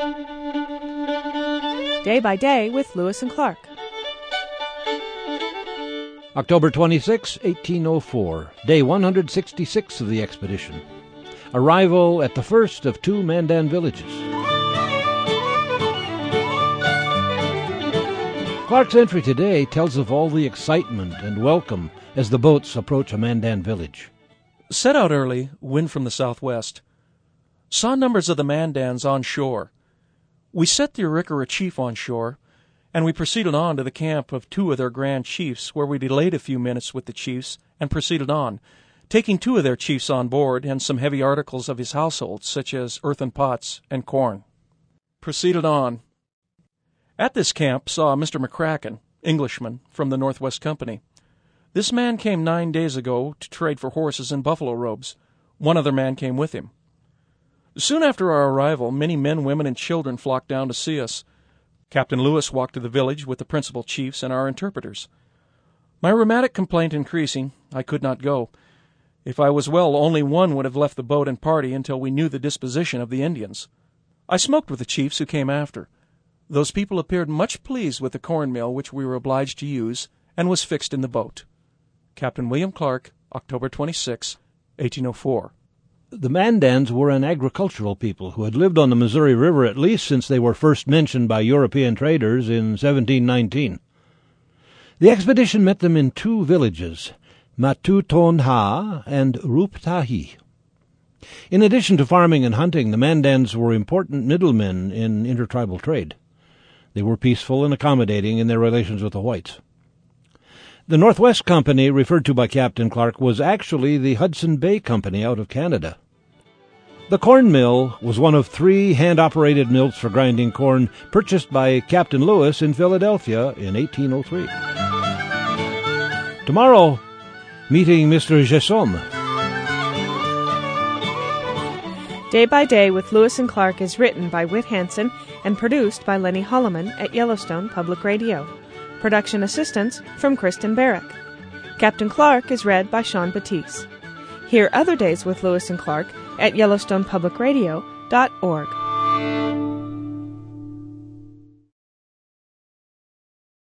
Day by Day with Lewis and Clark. October 26, 1804, day 166 of the expedition. Arrival at the first of two Mandan villages. Clark's entry today tells of all the excitement and welcome as the boats approach a Mandan village. Set out early, wind from the southwest. Saw numbers of the Mandans on shore. We set the Arikara chief on shore, and we proceeded on to the camp of two of their grand chiefs, where we delayed a few minutes with the chiefs and proceeded on, taking two of their chiefs on board and some heavy articles of his household, such as earthen pots and corn. Proceeded on. At this camp saw Mr. McCracken, Englishman, from the Northwest Company. This man came 9 days ago to trade for horses and buffalo robes. One other man came with him. Soon after our arrival, many men, women, and children flocked down to see us. Captain Lewis walked to the village with the principal chiefs and our interpreters. My rheumatic complaint increasing, I could not go. If I was well, only one would have left the boat and party until we knew the disposition of the Indians. I smoked with the chiefs who came after. Those people appeared much pleased with the corn mill which we were obliged to use, and was fixed in the boat. Captain William Clark, October 26, 1804. The Mandans were an agricultural people who had lived on the Missouri River at least since they were first mentioned by European traders in 1719. The expedition met them in two villages, Matutonha and Ruptahi. In addition to farming and hunting, the Mandans were important middlemen in intertribal trade. They were peaceful and accommodating in their relations with the whites. The Northwest Company, referred to by Captain Clark, was actually the Hudson Bay Company out of Canada. The corn mill was one of 3 hand-operated mills for grinding corn purchased by Captain Lewis in Philadelphia in 1803. Tomorrow, meeting Mr. Jessom. Day by Day with Lewis and Clark is written by Whit Hanson and produced by Lenny Holloman at Yellowstone Public Radio. Production assistance from Kristen Barrick. Captain Clark is read by Sean Batiste. Hear other days with Lewis and Clark at YellowstonePublicRadio.org.